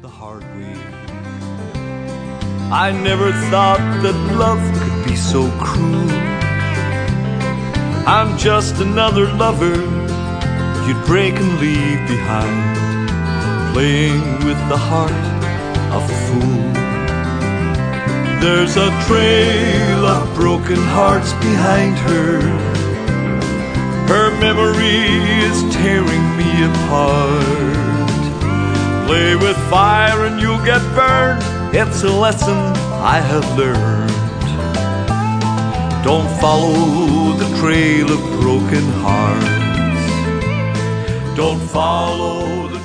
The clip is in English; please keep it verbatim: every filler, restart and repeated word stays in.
the hard way. I never thought that love could be so cruel. I'm just another lover you'd break and leave behind, playing with the heart of a fool. There's a trail of broken hearts behind her. Her memory is tearing me apart. Play with fire and you'll get burned. It's a lesson I have learned. Don't follow the trail of broken hearts. Don't follow the